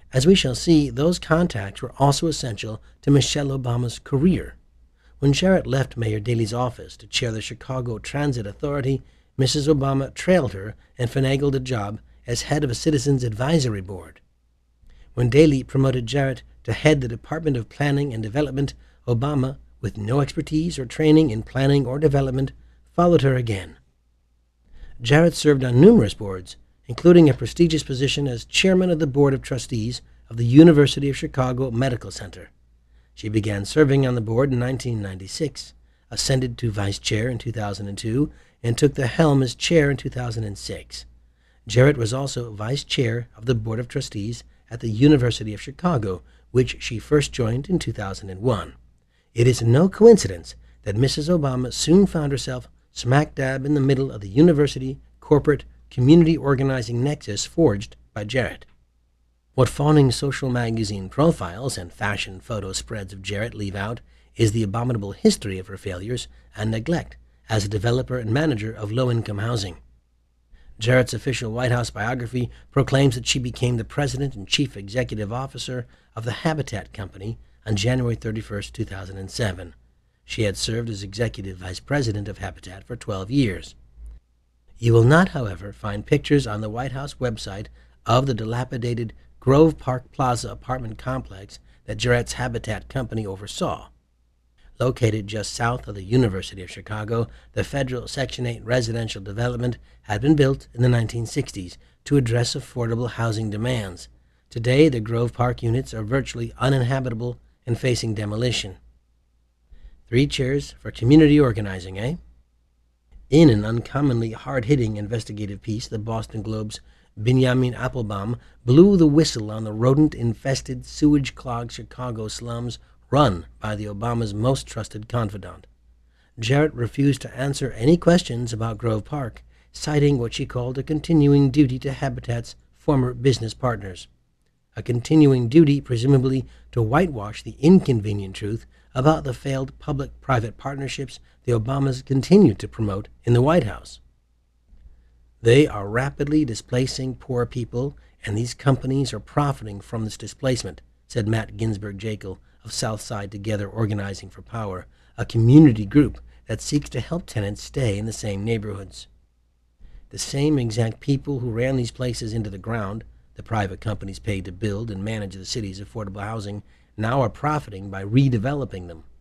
As we shall see, those contacts were also essential to Michelle Obama's career. When Jarrett left Mayor Daley's office to chair the Chicago Transit Authority, Mrs. Obama trailed her and finagled a job as head of a Citizens Advisory Board. When Daley promoted Jarrett to head the Department of Planning and Development, Obama, with no expertise or training in planning or development, followed her again. Jarrett served on numerous boards, including a prestigious position as chairman of the Board of Trustees of the University of Chicago Medical Center. She began serving on the board in 1996, ascended to vice chair in 2002, and took the helm as chair in 2006. Jarrett was also vice chair of the Board of Trustees at the University of Chicago, which she first joined in 2001. It is no coincidence that Mrs. Obama soon found herself smack dab in the middle of the university, corporate, community organizing nexus forged by Jarrett. What fawning social magazine profiles and fashion photo spreads of Jarrett leave out is the abominable history of her failures and neglect as a developer and manager of low-income housing. Jarrett's official White House biography proclaims that she became the president and chief executive officer of the Habitat Company on January 31, 2007. She had served as executive vice president of Habitat for 12 years. You will not, however, find pictures on the White House website of the dilapidated Grove Park Plaza apartment complex that Jarrett's Habitat Company oversaw. Located just south of the University of Chicago, the federal Section 8 residential development had been built in the 1960s to address affordable housing demands. Today, the Grove Park units are virtually uninhabitable and facing demolition. 3 cheers for community organizing, eh? In an uncommonly hard-hitting investigative piece, the Boston Globe's Benjamin Applebaum blew the whistle on the rodent-infested, sewage-clogged Chicago slums run by the Obama's most trusted confidant. Jarrett refused to answer any questions about Grove Park, citing what she called a continuing duty to Habitat's former business partners. A continuing duty, presumably, to whitewash the inconvenient truth about the failed public-private partnerships the Obamas continue to promote in the White House. They are rapidly displacing poor people, and these companies are profiting from this displacement, said Matt Ginsberg-Jakel of Southside Together Organizing for Power, a community group that seeks to help tenants stay in the same neighborhoods. The same exact people who ran these places into the ground, the private companies paid to build and manage the city's affordable housing, now are profiting by redeveloping them.